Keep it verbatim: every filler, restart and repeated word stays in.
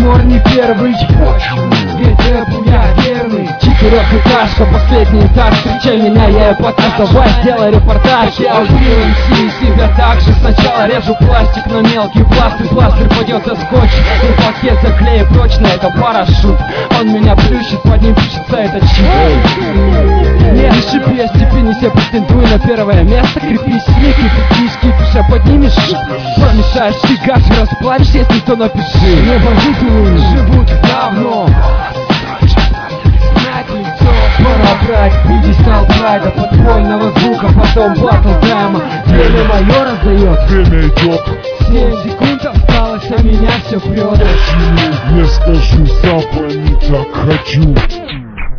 Юмор не первый, ведь рэпу я верный. Четырехэтажка, последний этаж, встречай меня, я и подкаст. Давай сделай репортаж. Я убил эм си и себя так же. Сначала режу пластик на мелкий пластырь. Пластырь пойдет за скотч и пакет заклею прочно, это парашют. Он меня плющит, под ним пишется этот щит. Не шипи о степени, себе претендуй на первое место. Крепись, не кипи кишки, душа поднимешь. Помешаешь, фигаш, расплавишь, если то напиши. Небожители живут давно. Пора брать пятьдесят прайда, подпольного звука, потом батл тайма. Время мое раздает, время идет. Семь секунд осталось, а меня все прет. Не скажу, сам пойми, так хочу.